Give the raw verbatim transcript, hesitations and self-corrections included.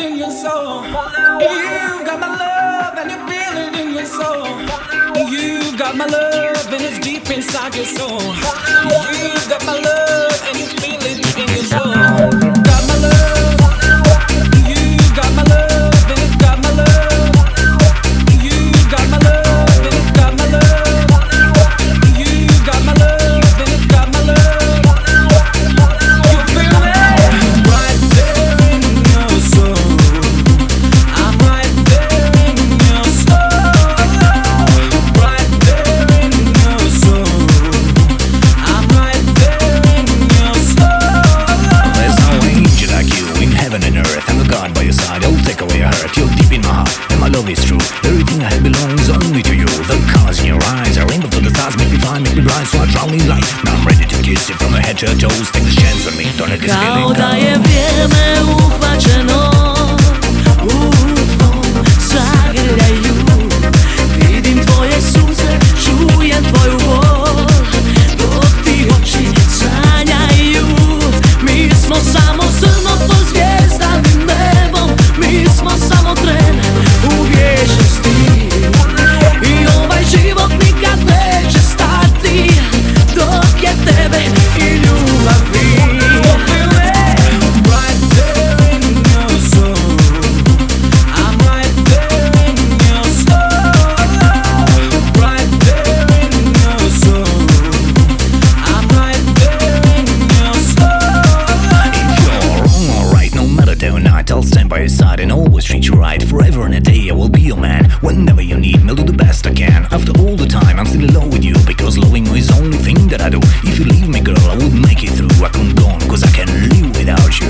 in your soul. You've got my love and you feel it in your soul. You've got my love and it's deep inside your soul. You've got my love and you feel it deep in your soul. Got my love. You've got my love and it's got my love. You've got my love and it's got my love. You've got my love and it's got my love. You feel it right there in your soul. I'm right there in your soul. Right there in your soul. I'm right there in your soul. There's no angel like you in heaven and earth. I'm a God by your side, I'll take away your hurt. You're deep in my heart, and my love is true. Everything I have belongs only to you. The colors in your eyes, a rainbow to the stars. Make me fly, make me blind, so I drown in light. Now I'm ready to kiss you from your head to your toes. Take this chance on me, don't let this feeling Kao da go. je vrijeme uhvaćeno ufom zagrljaju. Vidim tvoje suze, čujem tvoju bol, dok ti oči sanjaju. Mi smo samo zrno pod zvijezdanim nebom. Mi smo samo tren u vječnosti. I ovaj život nikad neće stati dok je tebe i ljubavi. Right there in your soul. I'm right there in your soul. Right there in your soul. I'm right there in your soul. If you're wrong or right, no matter day or night, I'll stand by your side and always treat you right. Forever and a day I will be your man. Whenever you need me, I'll do the best I can. After all the time, I'm still in love with you, because loving you is the only thing that I do. If you leave me, girl, I wouldn't make it through. I couldn't go on, cause I can't live without you.